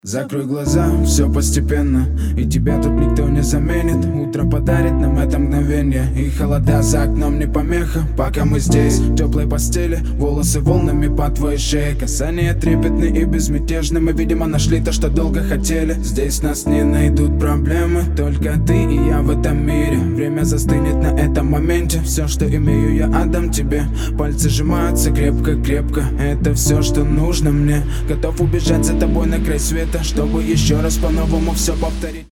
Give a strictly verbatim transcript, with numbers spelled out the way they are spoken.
Закрой глаза, все постепенно, и тебя тут никто не заменит. Утро подарит нам это мгновение, и холода за окном не помеха. Пока мы здесь, в теплой постели, волосы волнами по твоей шее. Касания трепетны и безмятежны, мы, видимо, нашли то, что долго хотели. Здесь нас не найдут проблемы, только ты и я в этом мире. Время застынет на этом моменте, все, что имею, я отдам тебе. Пальцы сжимаются крепко-крепко, это все, что нужно мне. Готов убежать за тобой на край света, чтобы еще раз по-новому все повторить.